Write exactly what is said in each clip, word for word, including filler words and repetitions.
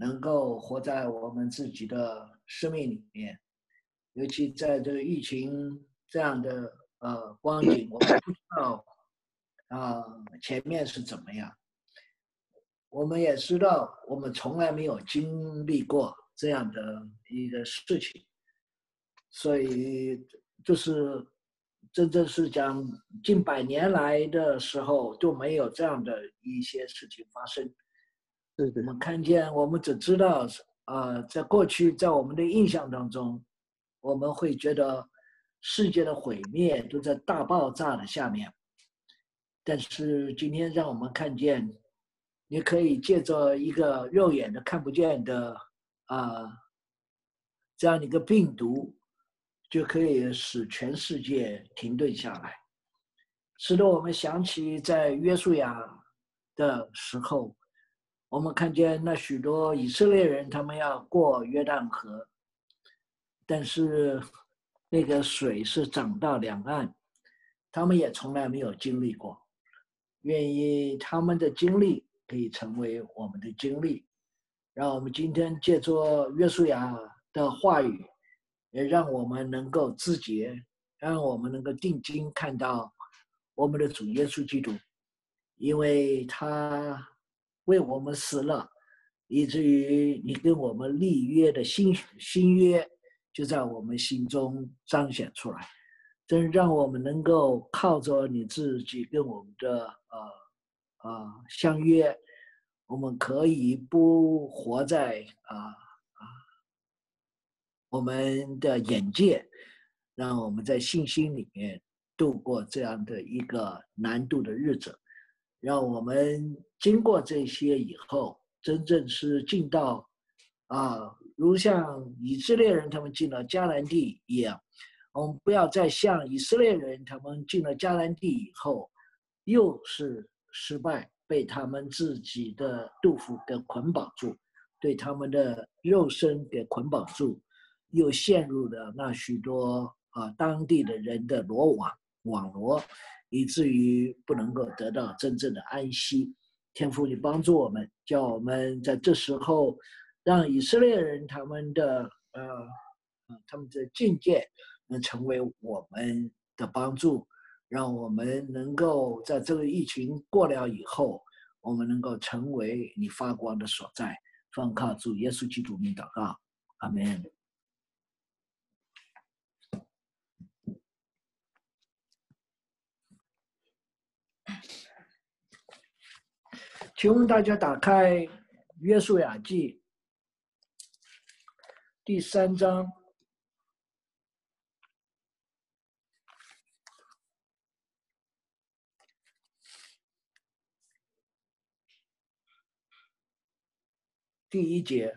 能够活在我们自己的生命里面，尤其在这个疫情这样的呃光景，我们不知道啊、呃前面是怎么样。我们也知道，我们从来没有经历过这样的一个事情，所以就是真正是讲近百年来的时候都没有这样的一些事情发生。 是的， 我们看见，我们只知道，呃，在过去，在我们的印象当中，我们会觉得世界的毁灭都在大爆炸的下面。但是今天让我们看见，你可以借着一个肉眼的看不见的啊、呃这样的一个病毒，就可以使全世界停顿下来，使得我们想起在约书亚的时候，我们看见那许多以色列人他们要过约旦河，但是那个水是涨到两岸，他们也从来没有经历过。愿意他们的经历可以成为我们的经历，让我们今天借着约书亚的话语，也让我们能够自觉，让我们能够定睛看到我们的主耶稣基督，因为他为我们死了，以至于你跟我们立约的新新约就在我们心中彰显出来。真让我们能够靠着你自己跟我们的呃呃相约，我们可以不活在啊啊、呃呃、我们的眼界，让我们在信心里面度过这样的一个难度的日子，让我们经过这些以后，真正是进到啊、呃，如像以色列人他们进了迦南地一样。我们不要再像以色列人，他们进了迦南地以后，又是失败，被他们自己的肚腹给捆绑住，对他们的肉身给捆绑住，又陷入了那许多啊、呃、当地的人的罗网网罗，以至于不能够得到真正的安息。天父，你帮助我们，叫我们在这时候，让以色列人他们的呃呃他们的境界。能成为我们的帮助，让我们能够在这个疫情过了以后，我们能够成为你发光的所在。奉靠主耶稣基督名祷告，阿门。请问大家打开约书亚记第三章。第一节，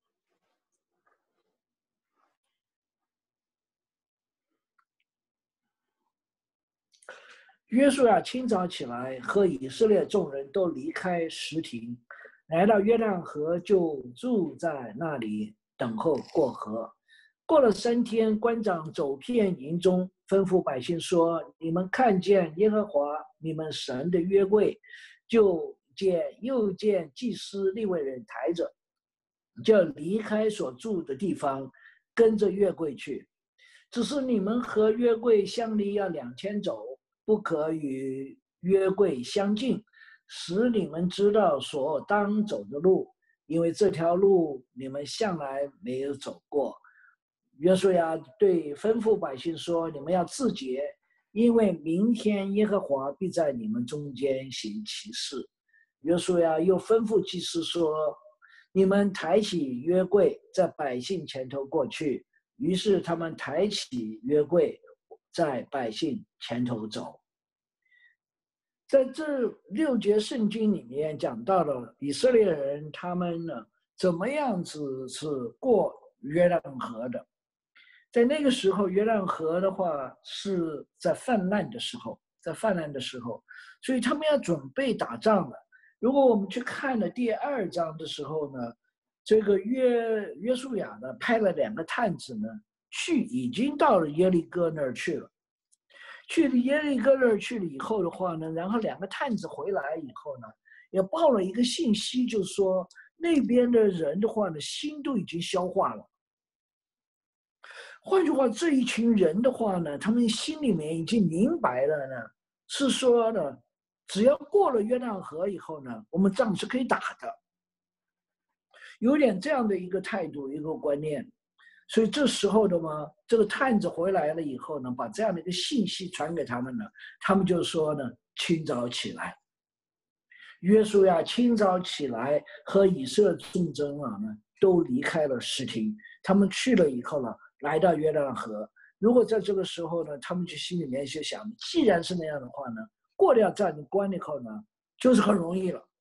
约书亚清早起来，和以色列众人都离开什亭，来到约旦河，就住在那里等候过河。过了三天，官长走遍营中，吩咐百姓说：“你们看见耶和华你们神的约柜，就见又见祭司利未人抬着，就离开所住的地方，跟着约柜去。只是你们和约柜相离要两千走。”不可与约柜相近，使你们知道所当走的路，因为这条路你们向来没有走过。约书亚对吩咐百姓说：“你们要自洁，因为明天耶和华必在你们中间行奇事。”约书亚又吩咐祭司说：“你们抬起约柜，在百姓前头过去。”于是他们抬起约柜，在百姓前头走。在这六节圣经里面讲到了以色列人他们呢怎么样子是过约旦河的。在那个时候，约旦河的话是在泛滥的时候，在泛滥的时候，所以他们要准备打仗了。如果我们去看了第二章的时候呢，这个约约书亚呢派了两个探子呢去，已经到了耶利哥那儿去了。去了耶利哥那儿去了以后的话呢，然后两个探子回来以后呢，也报了一个信息，就是说那边的人的话呢，心都已经消化了。换句话，这一群人的话呢，他们心里面已经明白了呢，是说呢，只要过了约旦河以后呢，我们仗是可以打的，有点这样的一个态度，一个观念。所以这时候的嘛，这个探子回来了以后呢，把这样的一个信息传给他们呢，他们就说呢，清早起来，约书亚清早起来和以色列众长老呢，都离开了示廷，他们去了以后呢，来到约旦河。如果在这个时候呢，他们就心里面就想，既然是那样的话呢，过掉这关以后呢，就是很容易了。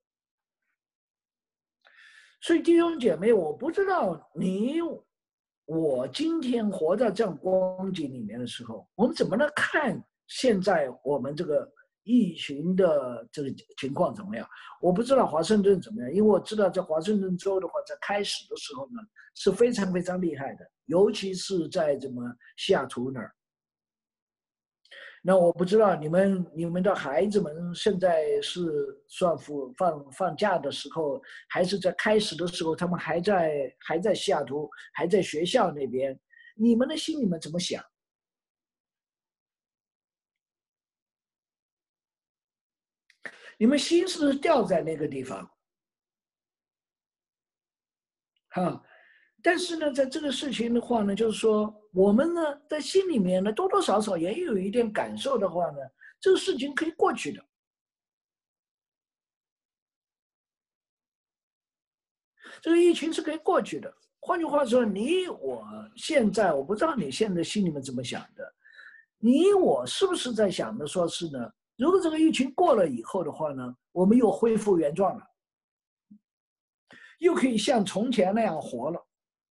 所以弟兄姐妹，我不知道你我今天活在这样光景里面的时候，我们怎么来看现在我们这个疫情的这个情况怎么样？我不知道华盛顿怎么样，因为我知道在华盛顿州的话，在开始的时候呢是非常非常厉害的，尤其是在怎么西雅图那儿。那我不知道你们你们的孩子们现在是算放放放假的时候，还是在开始的时候，他们还在还在西雅图，还在学校那边，你们的心里面怎么想？你们心是不是掉在那个地方？哈，但是呢，在这个事情的话呢，就是说我们呢在心里面呢多多少少也有一点感受的话呢，这个事情可以过去的。这个疫情是可以过去的。换句话说，你我现在我不知道你现在心里面怎么想的，你我是不是在想的说是呢？如果这个疫情过了以后的话呢，我们又恢复原状了，又可以像从前那样活了。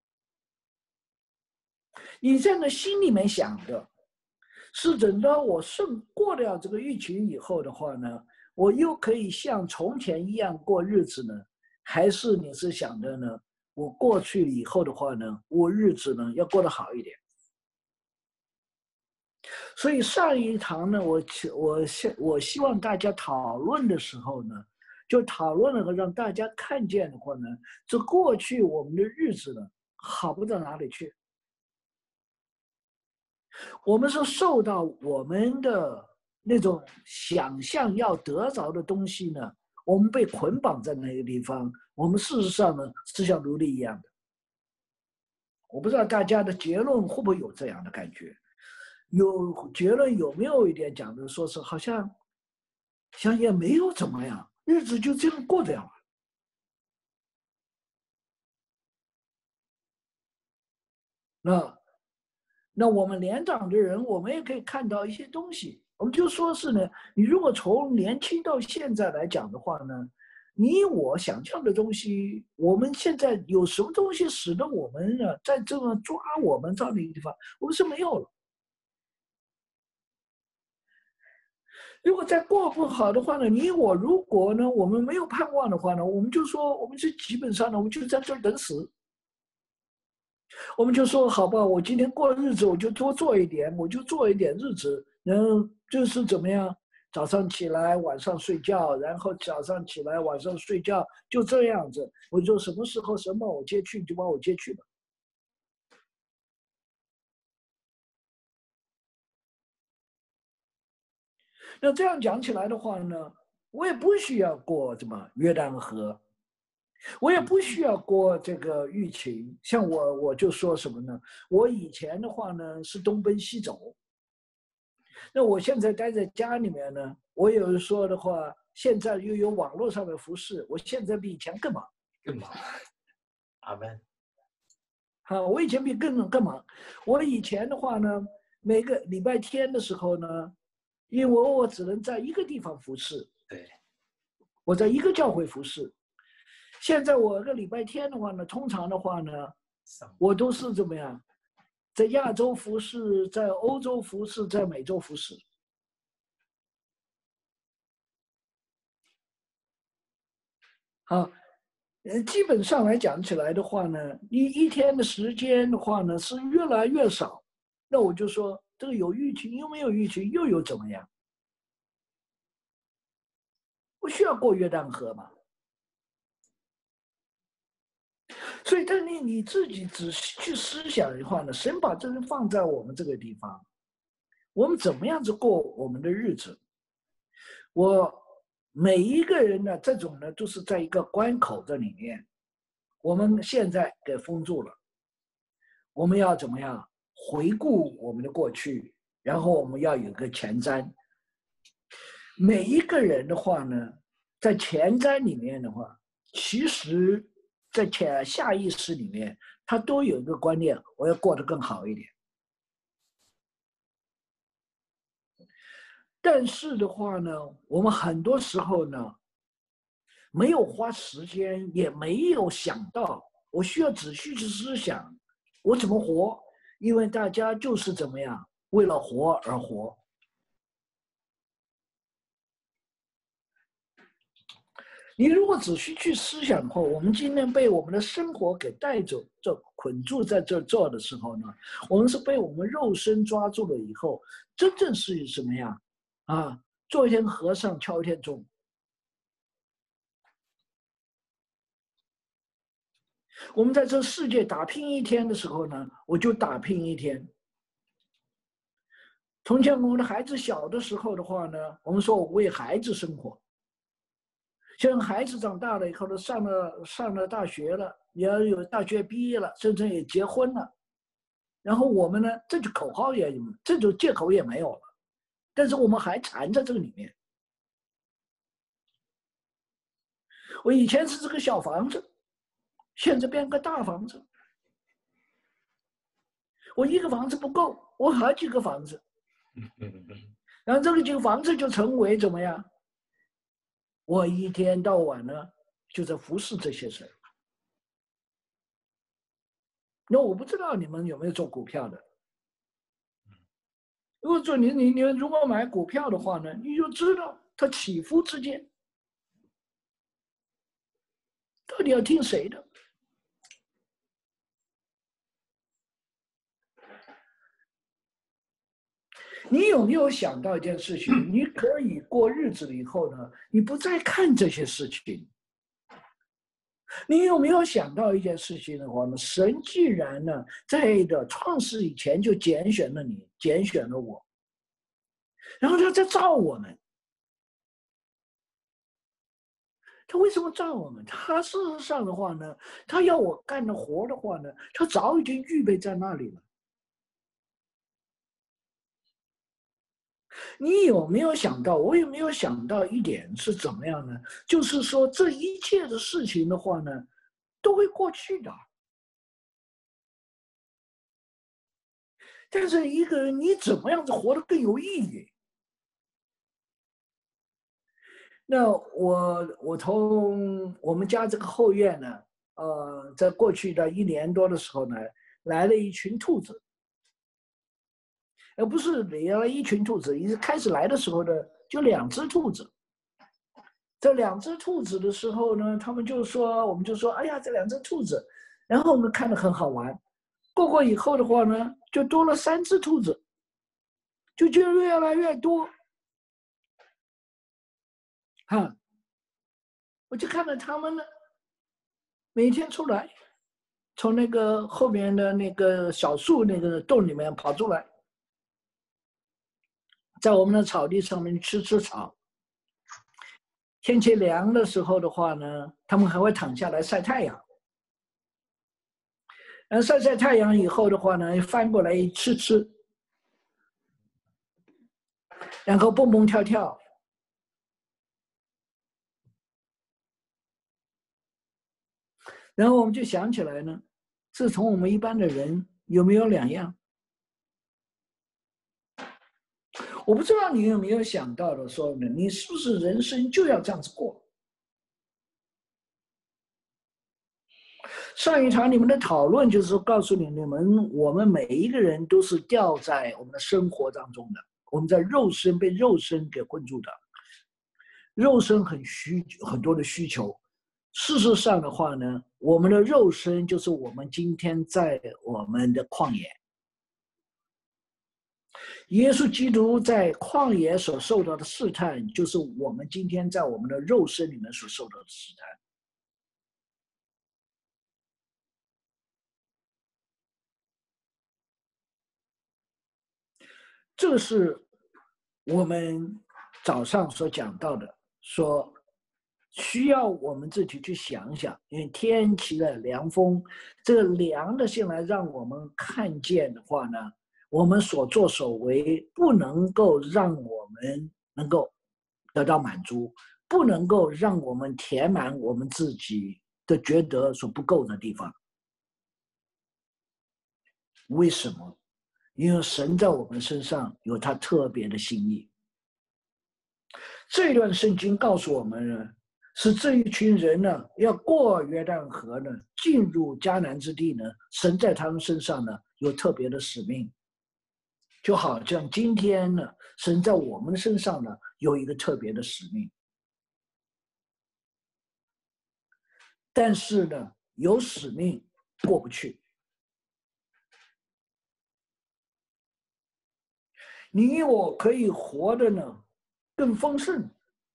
你在那心里面想的，是等到我顺过了这个疫情以后的话呢，我又可以像从前一样过日子呢？还是你是想的呢？我过去以后的话呢，我日子呢要过得好一点。所以上一堂呢，我我希我希望大家讨论的时候呢，就讨论了和让大家看见的话呢，这过去我们的日子呢，好不到哪里去。我们是受到我们的那种想象要得着的东西呢，我们被捆绑在那个地方。我们事实上呢，是像奴隶一样的。我不知道大家的结论会不会有这样的感觉？有结论有没有一点讲的说是好像，像也没有怎么样，日子就这样过掉了。那那我们年长的人，我们也可以看到一些东西。我们就说是呢，你如果从年轻到现在来讲的话呢，你我想象的东西，我们现在有什么东西使得我们呢，在这么抓我们这样的一个地方，我们是没有了。如果再过不好的话呢，你我如果呢，我们没有盼望的话呢，我们就说，我们是基本上呢，我们就在这儿等死。我们就说好吧，我今天过日子，我就多做一点，我就做一点日子，然后就是怎么样，早上起来，晚上睡觉，然后早上起来，晚上睡觉，就这样子。我就什么时候谁把我接去，就把我接去吧。那这样讲起来的话呢，我也不需要过什么约旦河，我也不需要过这个疫情。像我，我就说什么呢？我以前的话呢是东奔西走，那我现在待在家里面呢，我有人说的话，现在又有网络上的服饰，我现在比以前更忙， 更忙。阿门。 啊，我以前比更更忙。我以前的话呢，每个礼拜天的时候呢，因为我我只能在一个地方服侍， 对， 我在一个教会服侍。现在我个礼拜天的话呢，通常的话呢，我都是怎么样，在亚洲服侍，在欧洲服侍，在美洲服侍。啊，呃，基本上来讲起来的话呢，一一天的时间的话呢是越来越少。那我就说，这个有疫情又没有疫情，又有怎么样？不需要过约旦河嘛？ 所以，但你你自己仔细去思想的话呢，神把这个放在我们这个地方，我们怎么样子过我们的日子？我每一个人呢，这种呢，都是在一个关口这里面，我们现在给封住了，我们要怎么样回顾我们的过去，然后我们要有个前瞻。每一个人的话呢，在前瞻里面的话，其实在潜下意识里面，他都有一个观念，我要过得更好一点。但是的话呢，我们很多时候呢，没有花时间，也没有想到，我需要仔细去思想，我怎么活？因为大家就是怎么样，为了活而活。你如果仔细去思想的话，我们今天被我们的生活给带走、这捆住在这做的时候呢，我们是被我们肉身抓住了以后，真正是什么样？啊，做一天和尚敲一天钟。我们在这世界打拼一天的时候呢，我就打拼一天。从前我们的孩子小的时候的话呢，我们说我为孩子生活。现在孩子长大了以后呢，上了上了大学了，也要有大学毕业了，甚至也结婚了。然后我们呢，这就口号也有，这种借口也没有了。但是我们还缠在这个里面。我以前是这个小房子，现在变个大房子。我一个房子不够，我好几个房子。然后这个几个房子就成为怎么样？我一天到晚呢，就在服侍这些事。那我不知道你们有没有做股票的？如果说你你你如果买股票的话呢，你就知道它起伏之间，到底要听谁的？你有没有想到一件事情？你可以过日子了以后呢，你不再看这些事情。你有没有想到一件事情的话呢？神既然呢，在的创世以前就拣选了你，拣选了我，然后他在造我们。他为什么造我们？他事实上的话呢，他要我干的活的话呢，他早已经预备在那里了。你有没有想到？我有没有想到一点是怎么样呢？就是说，这一切的事情的话呢，都会过去的。但是一个人，你怎么样子活得更有意义？那我我从我们家这个后院呢，呃，在过去的一年多的时候呢，来了一群兔子。而不是来了一群兔子，一开始来的时候呢，就两只兔子。这两只兔子的时候呢，他们就说，我们就说，哎呀，这两只兔子，然后我们看得很好玩。过过以后的话呢，就多了三只兔子，就就越来越多。哈，我就看到他们呢，每天出来，从那个后面的那个小树那个洞里面跑出来，在我们的草地上面吃吃草。天气凉的时候的话呢，他们还会躺下来晒太阳。然后晒晒太阳以后的话呢，翻过来吃吃，然后蹦蹦跳跳。然后我们就想起来呢，这从我们一般的人有没有两样？我不知道你有没有想到的说呢，你是不是人生就要这样子过？上一场你们的讨论就是告诉你，你们我们每一个人都是掉在我们的生活当中的，我们在肉身被肉身给困住的，肉身很需很多的需求。事实上的话呢，我们的肉身就是我们今天在我们的旷野。耶稣基督在旷野所受到的试探，就是我们今天在我们的肉身里面所受到的试探。 这是我们早上所讲到的，说需要我们自己去想想，因为天气的凉风，这个凉的进来让我们看见的话呢，我们所作所为不能够让我们能够得到满足，不能够让我们填满我们自己的觉得所不够的地方。为什么？因为神在我们身上有他特别的心意。这段圣经告诉我们呢，是这一群人呢要过约旦河呢，进入迦南之地呢，神在他们身上呢有特别的使命。就好像今天呢，神在我们身上呢有一个特别的使命。但是呢，有使命过不去。你我可以活的呢更丰盛。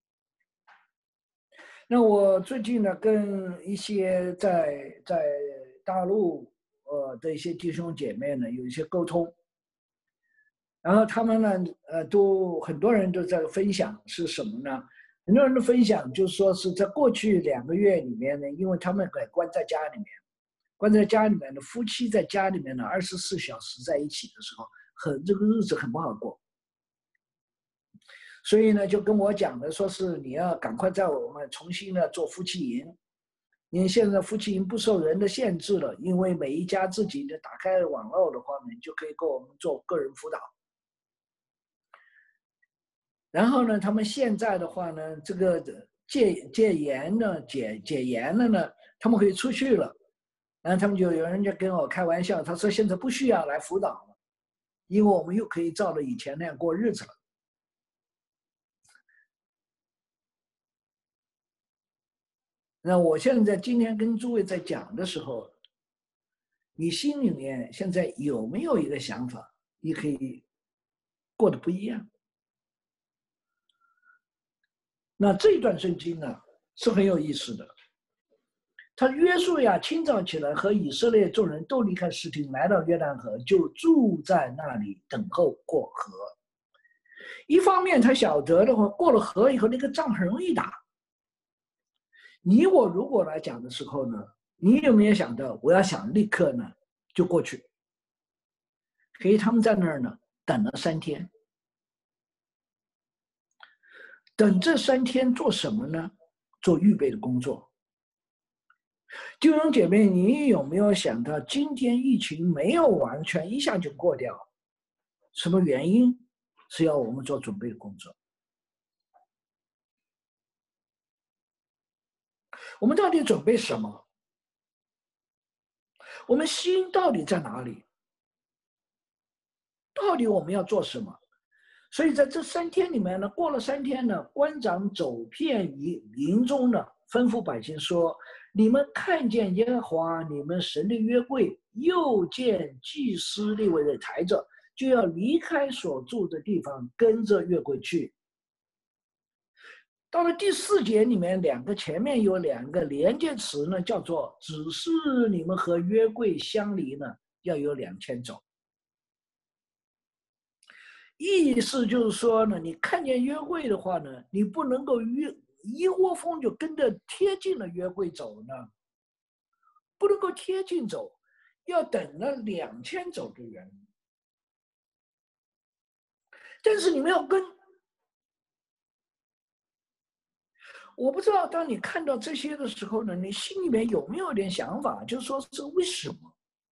那我最近呢，跟一些在在大陆呃的一些弟兄姐妹呢有一些沟通，然后他们呢呃都很多人都在分享是什么呢？很多人的分享就是说是在过去两个月里面呢，因为他们给关在家里面，关在家里面的夫妻在家里面呢二十四小时在一起的时候，很这个日子很不好过。所以呢，就跟我讲的，说是你要赶快在我们重新的做夫妻营，因为现在夫妻营不受人的限制了，因为每一家自己的打开网络的话呢，你就可以跟我们做个人辅导。然后呢，他们现在的话呢，这个戒戒严呢，解解严了呢，他们可以出去了。然后他们就有人就跟我开玩笑，他说现在不需要来辅导了，因为我们又可以照着以前那样过日子了。那我现在今天跟诸位在讲的时候，你心里面现在有没有一个想法，你可以过得不一样？那这段圣经呢是很有意思的。他约书亚清早起来，和以色列众人都离开示廷，来到约旦河，就住在那里等候过河。一方面他晓得的话，过了河以后那个仗很容易打。你我如果来讲的时候呢，你有没有想到我要想立刻呢就过去？所以他们在那儿呢等了三天。等这三天做什么呢？做预备的工作。弟兄姐妹，你有没有想到今天疫情没有完全一下就过掉？什么原因？是要我们做准备的工作。我们到底准备什么？我们心到底在哪里？到底我们要做什么？所以在这三天里面呢，过了三天呢，官长走遍营营中呢，吩咐百姓说：你们看见耶和华你们神的约柜，又见祭司利未人抬着，就要离开所住的地方，跟着约柜去。到了第四节里面，两个前面有两个连接词呢，叫做只是你们和约柜相离呢，要有两千走。意思就是说呢，你看见约柜的话呢，你不能够约一窝蜂就跟着贴近了约柜走呢，不能够贴近走，要等了两千走的远。但是你们要跟，我不知道当你看到这些的时候呢，你心里面有没有点想法，就是说是为什么？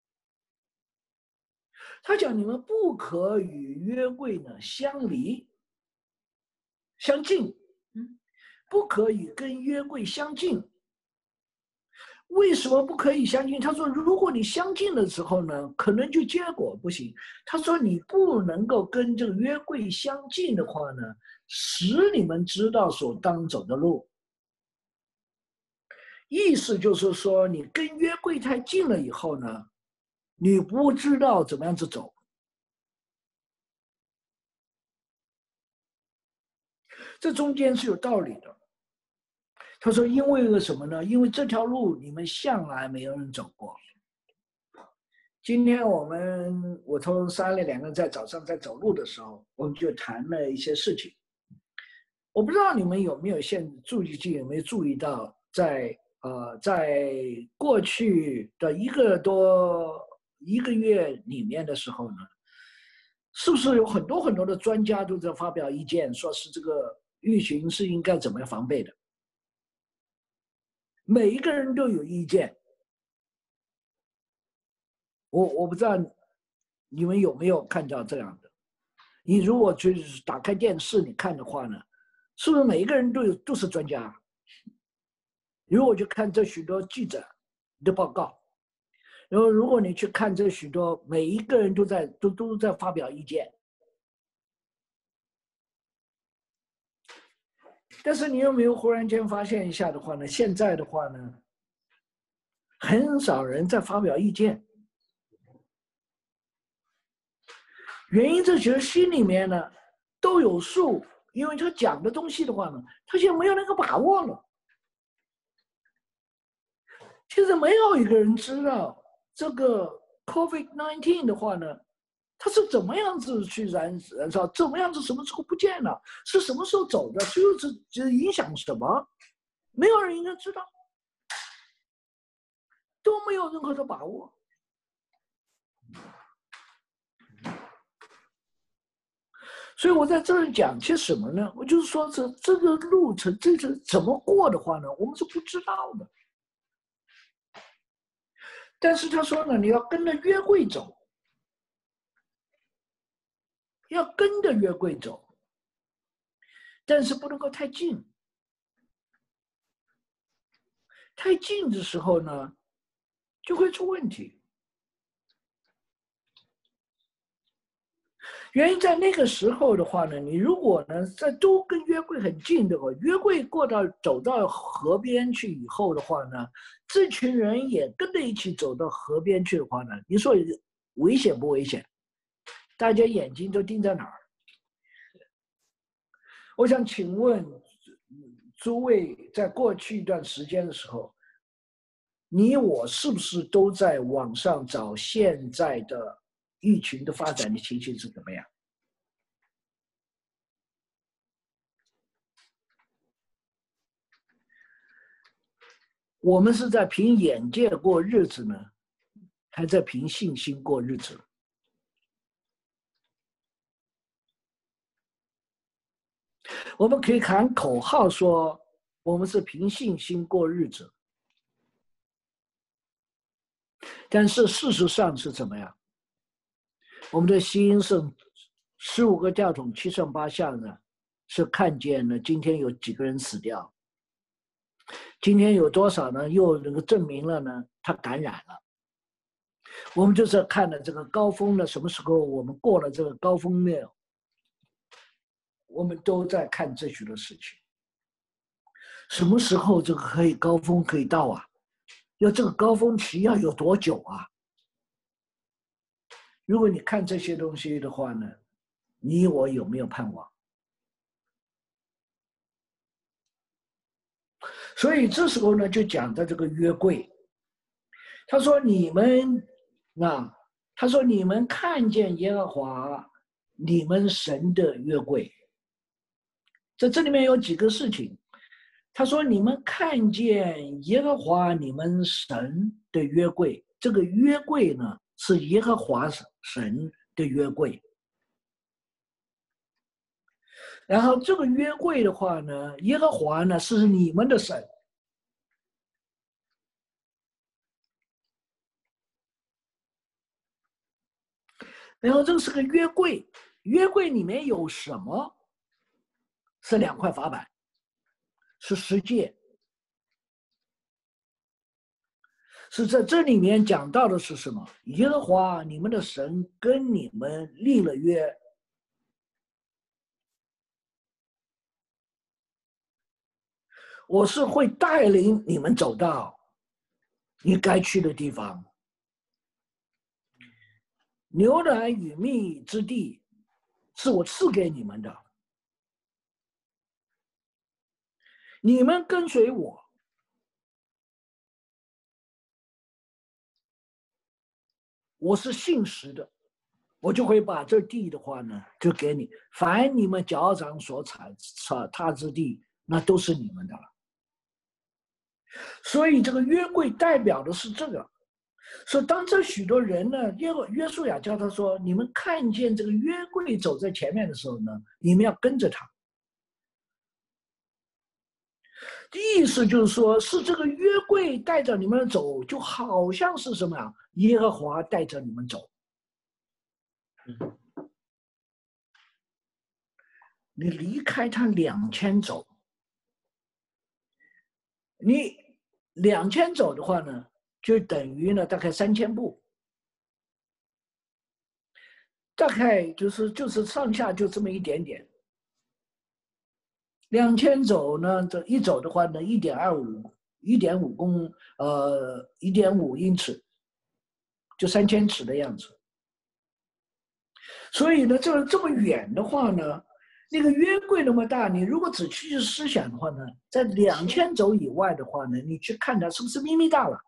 他讲你们不可与约柜呢相离相近，不可以跟约柜相近。为什么不可以相近？他说如果你相近的时候呢，可能就结果不行。他说你不能够跟这个约柜相近的话呢，使你们知道所当走的路。意思就是说你跟约柜太近了以后呢，你不知道怎么样子走。这中间是有道理的。他说因为什么呢？因为这条路你们向来没有人走过。 今天我们我同莎莉两个人在早上在走路的时候，我们就谈了一些事情。我不知道你们有没有现注意记有没有注意到在，呃在过去的一个多一个月里面的时候呢，是不是有很多很多的专家都在发表意见，说是这个疫情是应该怎么样防备的？每一个人都有意见。我我不知道你们有没有看到这样的？你如果就是打开电视你看的话呢，是不是每一个人都有都是专家？如果去看这许多记者的报告，然后如果你去看这许多每一个人都在都都在发表意见，但是你有没有忽然间发现一下的话呢？现在的话呢，很少人在发表意见。原因这其实心里面呢都有数，因为他讲的东西的话呢，他现在没有那个把握了。现在没有一个人知道这个 COVID 十九 的话呢，它是怎么样子去燃燃烧，怎么样子什么时候不见了，是什么时候走的，就是这影响什么，没有人应该知道，都没有任何的把握。所以我在这里讲些什么呢？我就是说这这个路程，这个怎么过的话呢，我们是不知道的。但是他说呢，你要跟着约柜走，要跟着约柜走，但是不能够太近。太近的时候呢，就会出问题。原因在那个时候的话呢，你如果呢在都跟约柜很近的话，约柜过到走到河边去以后的话呢，这群人也跟着一起走到河边去的话呢，你说危险不危险？大家眼睛都盯在哪儿？我想请问诸位，在过去一段时间的时候，你我是不是都在网上找现在的疫情的发展的情形是怎么样？我们是在凭眼界过日子呢，还在凭信心过日子？我们可以喊口号说我们是凭信心过日子，但是事实上是怎么样？我们的心是十五个吊桶七上八下的，是看见了今天有几个人死掉，今天有多少呢？又能够证明了呢？他感染了。我们就是看了这个高峰呢，什么时候我们过了这个高峰没有？我们都在看这许多事情。什么时候这个可以高峰可以到啊？要这个高峰期要有多久啊？如果你看这些东西的话呢，你我有没有盼望？所以这时候呢，就讲到这个约柜。他说：“你们啊，他说你们看见耶和华你们神的约柜，在这里面有几个事情。他说你们看见耶和华你们神的约柜，这个约柜呢是耶和华神的约柜。然后这个约柜的话呢，耶和华呢是你们的神。”然后这个是个约柜，约柜里面有什么？是两块法板，是十诫，是在这里面讲到的是什么？耶和华你们的神跟你们立了约，我是会带领你们走到你该去的地方，牛奶与蜜之地是我赐给你们的，你们跟随我。 我是信实的，我就会把这地的话呢，就给你。凡你们脚掌所踩踩踏之地，那都是你们的了。所以这个约柜代表的是这个。所以当这许多人呢，约约书亚叫他说：“你们看见这个约柜走在前面的时候呢，你们要跟着他。”意思就是说，是这个约柜带着你们走，就好像是什么呀？耶和华带着你们走。你离开他两千走，你两千走的话呢，就等于呢大概三千步，大概就是就是上下就这么一点点。两千走呢，这一走的话呢，一点二五，一点五公，呃，一点五英尺，就三千尺的样子。所以呢，这这么远的话呢，那个约柜那么大，你如果仔细去思想的话呢，在两千走以外的话呢，你去看它是不是咪咪大了？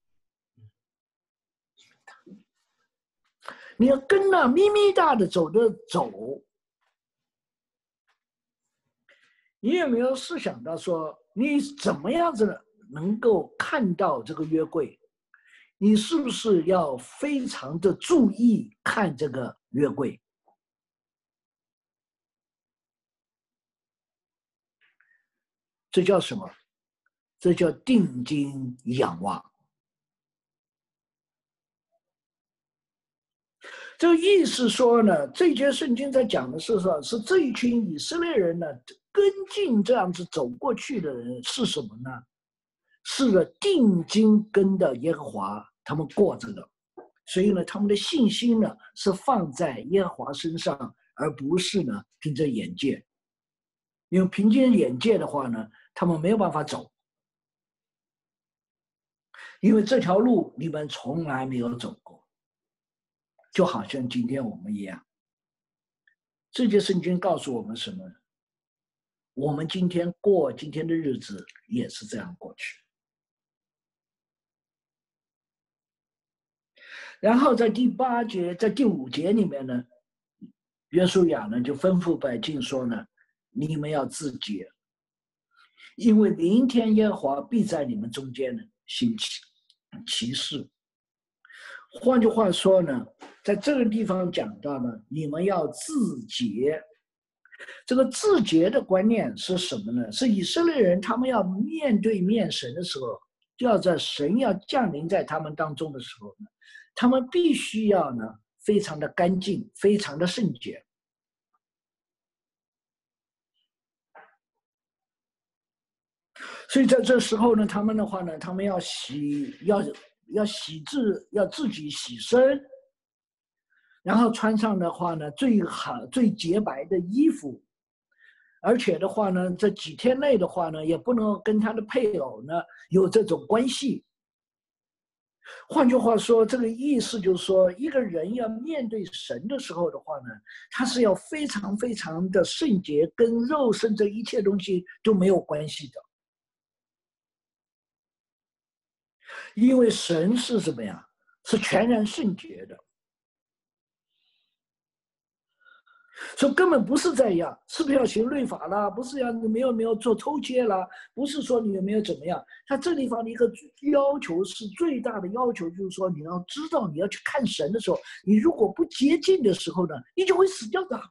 你要跟那咪咪大的走的走。你有没有试想到说，你怎么样子能够看到这个约柜？你是不是要非常的注意看这个约柜？这叫什么？这叫定睛仰望。这个意思说呢，这节圣经在讲的是说，是这一群以色列人呢，跟进这样子走过去的人是什么呢？是了定睛跟的耶和华，他们过着的，所以呢，他们的信心呢是放在耶和华身上，而不是呢凭着眼界。因为凭借眼界的话呢，他们没有办法走，因为这条路你们从来没有走过，就好像今天我们一样。这节圣经告诉我们什么？我们今天过今天的日子也是这样过去。然后在第八节，在第五节里面呢，约书亚呢就吩咐百姓说呢，你们要自洁，因为明天耶和华必在你们中间呢行奇奇事。换句话说呢，在这个地方讲到呢，你们要自洁。这个自洁的观念是什么呢？是以色列人他们要面对面神的时候，就要在神要降临在他们当中的时候呢，他们必须要呢非常的干净，非常的圣洁。所以在这时候呢，他们的话呢，他们要洗，要要洗自，要自己洗身，然后穿上的话呢，最好最洁白的衣服。而且的话呢，这几天内的话呢，也不能跟他的配偶呢有这种关系。换句话说，这个意思就是说，一个人要面对神的时候的话呢，他是要非常非常的圣洁，跟肉身这一切东西都没有关系的。因为神是什么呀？是全然圣洁的。所以根本不是这样，是不是要行律法啦？不是要你没有没有做偷窃啦？不是说你有没有怎么样？他这地方的一个要求是最大的要求，就是说你要知道，你要去看神的时候，你如果不洁净的时候呢，你就会死掉的。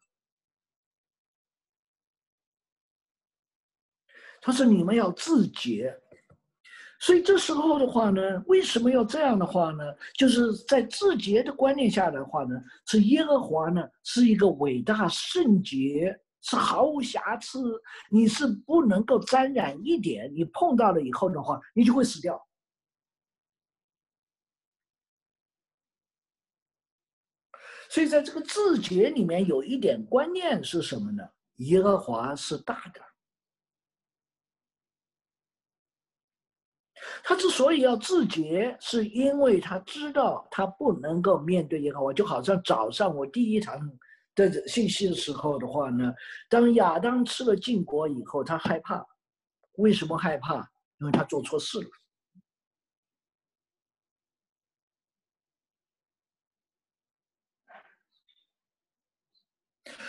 他说你们要自洁。所以这时候的话呢，为什么要这样的话呢？就是在自洁的观念下的话呢，是耶和华呢是一个伟大圣洁，是毫无瑕疵，你是不能够沾染一点，你碰到了以后的话，你就会死掉。所以在这个自洁里面有一点观念是什么呢？耶和华是大的。他之所以要自洁，是因为他知道他不能够面对耶和华。就好像早上我第一堂的信息的时候的话呢，当亚当吃了禁果以后，他害怕。为什么害怕？因为他做错事了。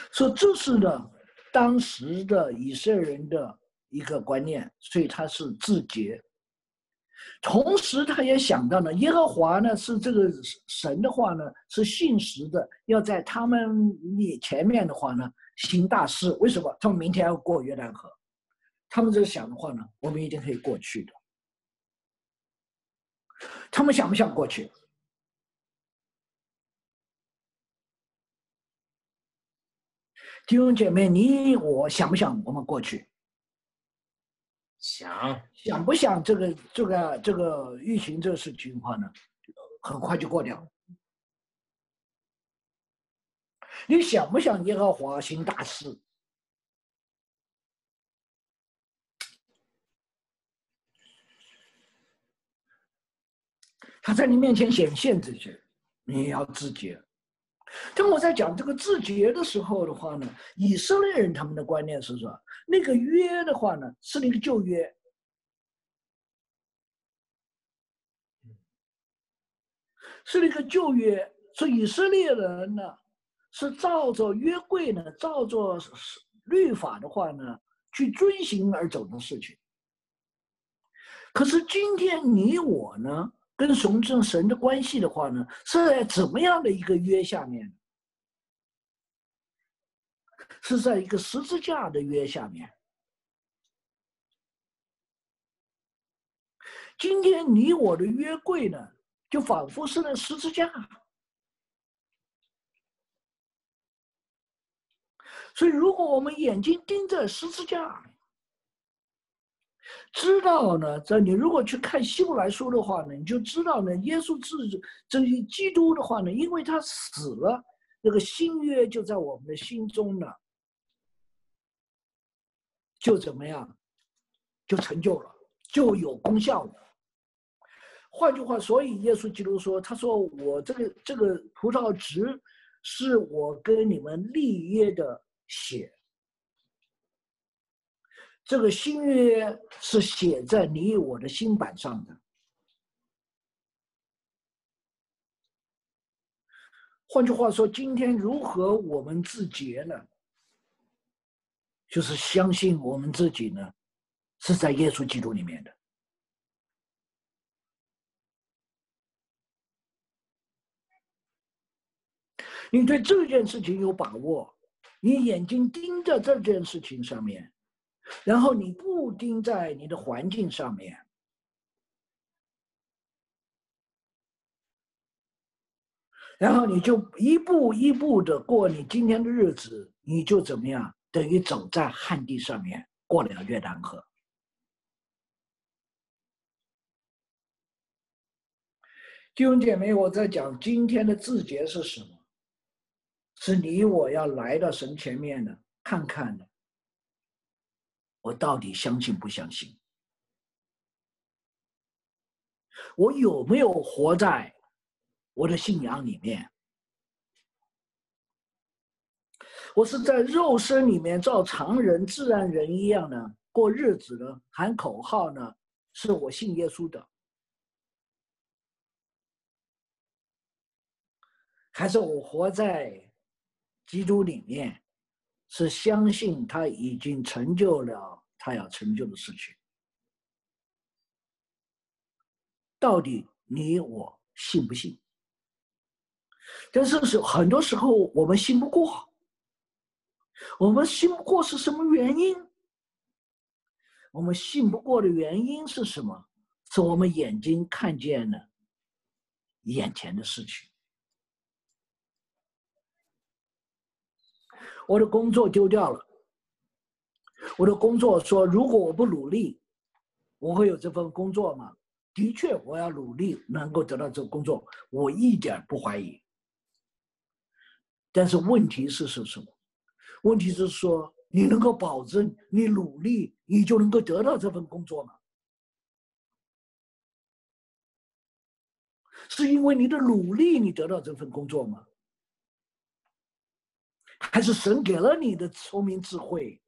所以这是呢当时的以色列人的一个观念，所以他是自洁。同时，他也想到呢，耶和华呢是这个神的话呢是信实的，要在他们前面的话呢行大事。为什么？他们明天要过约旦河，他们这想的话呢，我们一定可以过去的。他们想不想过去？弟兄姐妹，你我想不想我们过去？ 想想不想这个这个这个疫情这个事情的话呢，很快就过掉。你想不想耶和华行大事？他在你面前显现这些，你也要自洁。当我在讲这个自洁的时候的话呢，以色列人他们的观念是说，那个约的话呢是那个旧约，是那个旧约，所以以色列人呢是照着约柜呢，照着律法的话呢去遵行而走的事情。可是今天你我呢，跟神正神的关系的话呢，是在怎么样的一个约下面？是在一个十字架的约下面。今天你我的约柜呢，就仿佛是那十字架。所以，如果我们眼睛盯着十字架，知道呢，这你如果去看希伯来书的话呢，你就知道呢，耶稣自这基督的话呢，因为他死了，那个新约就在我们的心中呢，就怎么样，就成就了，就有功效了。换句话，所以耶稣基督说：“他说我这个这个葡萄汁是我跟你们立约的血，这个新约是写在你我的心板上的。”换句话说，今天如何我们自洁呢？就是相信我们自己呢，是在耶稣基督里面的。你对这件事情有把握，你眼睛盯着这件事情上面，然后你不盯在你的环境上面，然后你就一步一步的过你今天的日子，你就怎么样？等于走在旱地上面，过了约旦河。弟兄姐妹，我在讲今天的自洁是什么？是你我要来到神前面的，看看的，我到底相信不相信？我有没有活在我的信仰里面？我是在肉身里面照常人自然人一样呢过日子呢，喊口号呢，是我信耶稣的，还是我活在基督里面，是相信他已经成就了他要成就的事情？到底你我信不信？但是是很多时候我们信不过。我们信不过是什么原因？我们信不过的原因是什么？是我们眼睛看见了眼前的事情。我的工作丢掉了，我的工作说，如果我不努力，我会有这份工作吗？的确，我要努力能够得到这个工作，我一点不怀疑。但是问题是是什么？问题是说，你能够保证你努力，你就能够得到这份工作吗？是因为你的努力，你得到这份工作吗？还是神给了你的聪明智慧，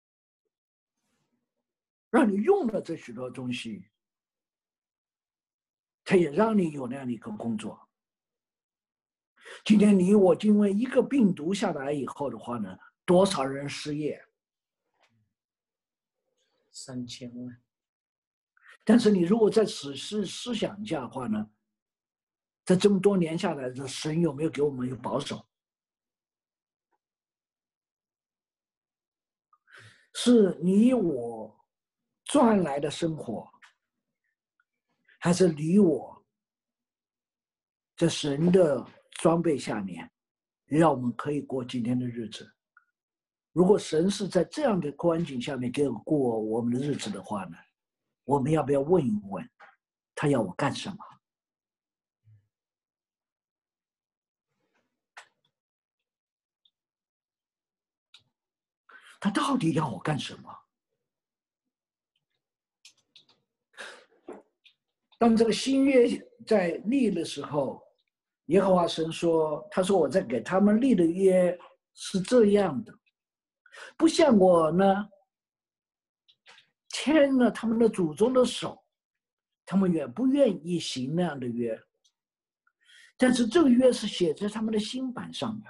让你用了这许多东西，他也让你有那样的一个工作？今天你我因为一个病毒下来以后的话呢， 多少人失业？ 三千万。 但是你如果在此时思想一下的话呢，在这么多年下来，这神有没有给我们有保守？是你我赚来的生活，还是你我在神的装备下面，让我们可以过今天的日子？如果神是在这样的光景下面给我过我们的日子的话呢，我们要不要问一问，他要我干什么？他到底要我干什么？当这个新约在立的时候，耶和华神说：“他说我在给他们立的约是这样的，不像我呢牵了他们的祖宗的手，他们也不愿意行那样的约。但是这个约是写在他们的心板上的。”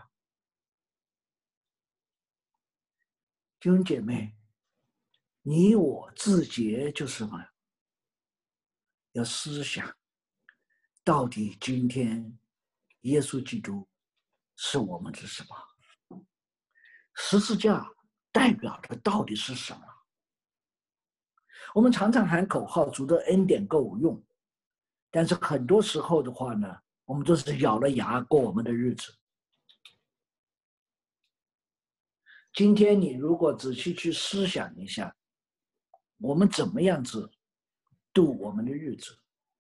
弟兄姐妹，你我自觉就是什么？要思想，到底今天耶稣基督是我们的什么？十字架代表的到底是什么？我们常常喊口号，主的恩典够我用，但是很多时候的话呢，我们都是咬了牙过我们的日子。今天你如果仔细去思想一下，我们怎么样子度我们的日子？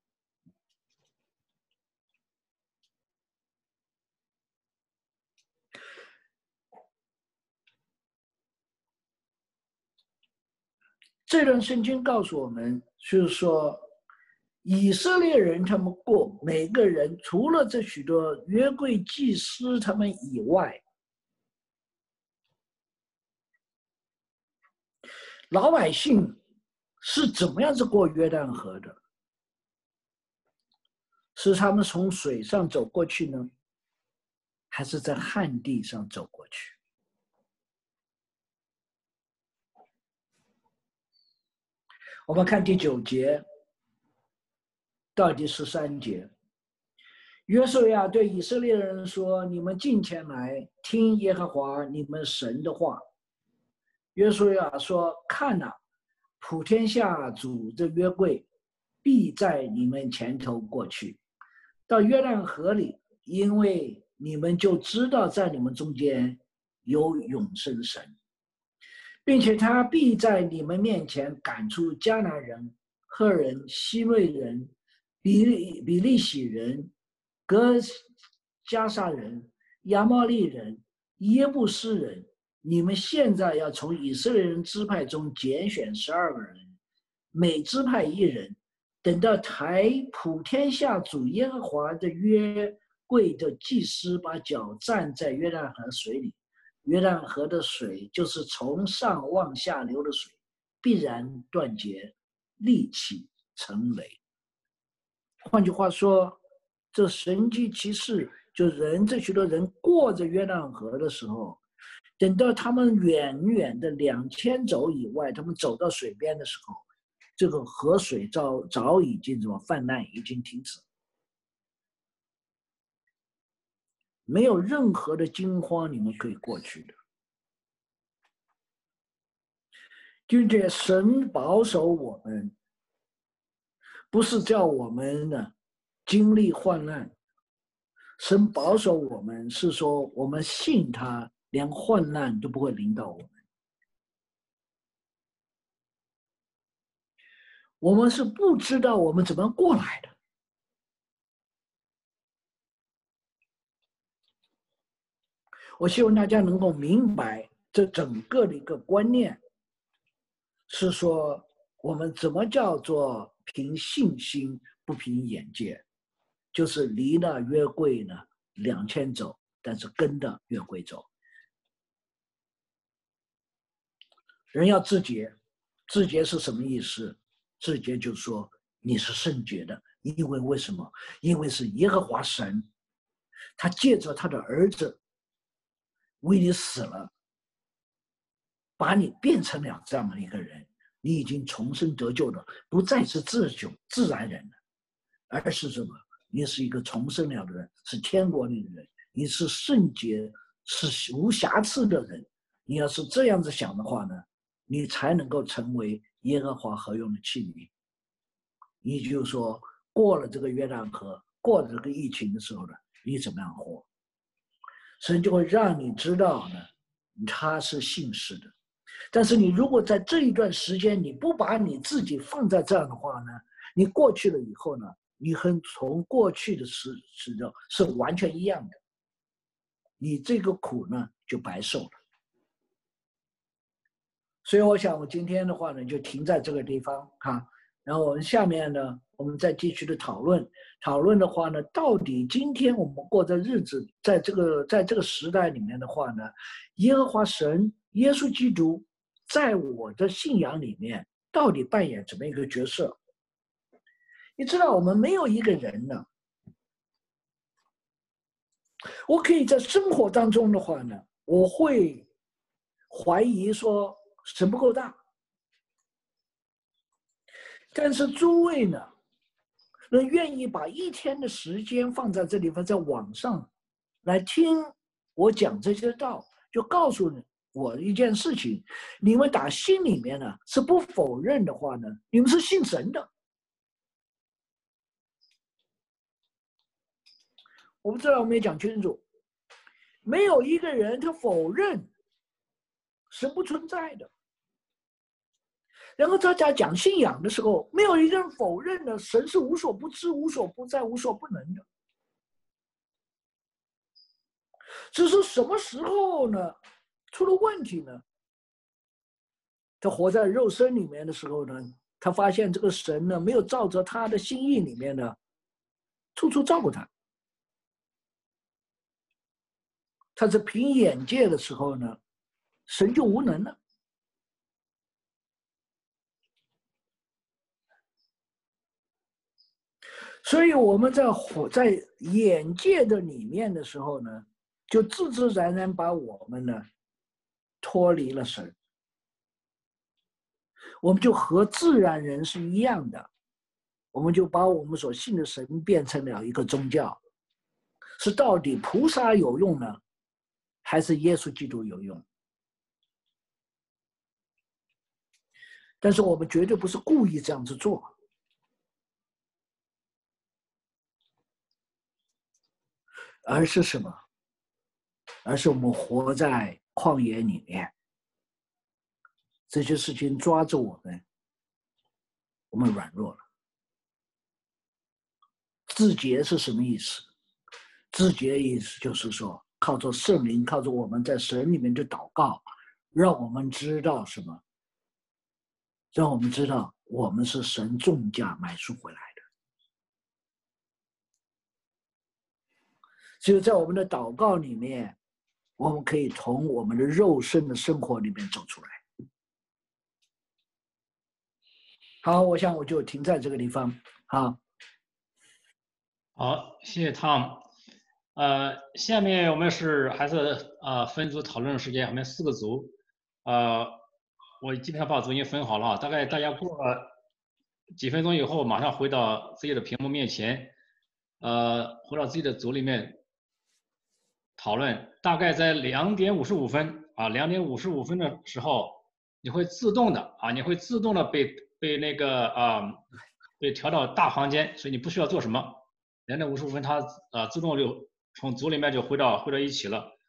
这段圣经告诉我们，就是说，以色列人他们过每个人，除了这许多约柜祭司他们以外，老百姓是怎么样子过约旦河的？是他们从水上走过去呢，还是在旱地上走过去？我们看第九节到第十三节，约书亚对以色列人说：“你们近前来，听耶和华你们神的话。”约书亚说：“看哪，普天下主的约柜必在你们前头过去，到约旦河里，因为你们就知道在你们中间有永生神，并且他必在你们面前赶出迦南人、赫人、希瑞人、比利比利洗人、格加沙人、亚摩利人、耶布斯人。你们现在要从以色列人支派中拣选十二个人，每支派一人，等到抬普天下主耶和华的约柜的祭司把脚站在约旦河水里，约旦河的水就是从上往下流的水，必然断绝，立起成雷。换句话说，这神迹奇事，就人这许多人过着约旦河的时候，等到他们远远的两千走以外，他们走到水边的时候，这个河水早早已经怎么泛滥，已经停止，没有任何的惊慌，你们可以过去的。并且神保守我们，不是叫我们呢经历患难，神保守我们是说我们信他，连患难都不会临到我们。我们是不知道我们怎么过来的。我希望大家能够明白这整个的一个观念，是说我们怎么叫做凭信心不凭眼界，就是离了约柜呢两千走，但是跟着约柜走。人要自洁，自洁是什么意思？自洁就是说你是圣洁的，因为为什么？因为是耶和华神，他借着他的儿子为你死了， 把你变成了这样的一个人，你已经重生得救了，不再是自救自然人了，而是什么？你是一个重生了的人，是天国里的人，你是圣洁，是无瑕疵的人。你要是这样子想的话呢，你才能够成为耶和华合用的器皿。也就是说，过了这个约旦河，过了这个疫情的时候呢，你怎么样活？神就会让你知道呢，他是信实的。但是你如果在这一段时间你不把你自己放在这样的话呢，你过去了以后呢，你和从过去的时时候是完全一样的，你这个苦呢就白受了。所以我想我今天的话呢就停在这个地方哈，然后我们下面呢我们再继续的讨论，讨论的话呢，到底今天我们过的日子，在这个在这个时代里面的话呢，耶和华神耶稣基督在我的信仰里面到底扮演怎么一个角色？你知道我们没有一个人呢，我可以在生活当中的话呢，我会怀疑说神不够大，但是诸位呢，人愿意把一天的时间放在这地方，在网上来听我讲这些道，就告诉我一件事情：你们打心里面呢是不否认的话呢，你们是信神的。我不知道我没讲清楚，没有一个人他否认神不存在的。然后大家讲信仰的时候，没有一个人否认了神是无所不知、无所不在、无所不能的。只是什么时候呢出了问题呢？他活在肉身里面的时候呢，他发现这个神呢没有照着他的心意里面呢，处处照顾他。他是凭眼界的时候呢，神就无能了。所以我们在活在眼界的里面的时候呢，就自自然然把我们呢脱离了神，我们就和自然人是一样的，我们就把我们所信的神变成了一个宗教。是到底菩萨有用呢，还是耶稣基督有用？但是我们绝对不是故意这样子做，而是什么？而是我们活在旷野里面，这些事情抓着我们，我们软弱了。自洁是什么意思？自洁意思就是说，靠着圣灵，靠着我们在神里面的祷告，让我们知道什么？让我们知道我们是神重价买赎回来的。只有在我们的祷告里面，我们可以从我们的肉身的生活里面走出来。好，我想我就停在这个地方。好， 好，谢谢 Tom。呃，下面我们是还是呃分组讨论的时间，我们四个组，呃，我基本上把组已经分好了，大概大家过了几分钟以后，马上回到自己的屏幕面前，呃，回到自己的组里面讨论。大概在两点五十五分啊，两点五十五分的时候，你会自动的啊，你会自动的被被那个啊、呃、被调到大房间，所以你不需要做什么。两点五十五分，它呃自动就从组里面就回到回到一起了。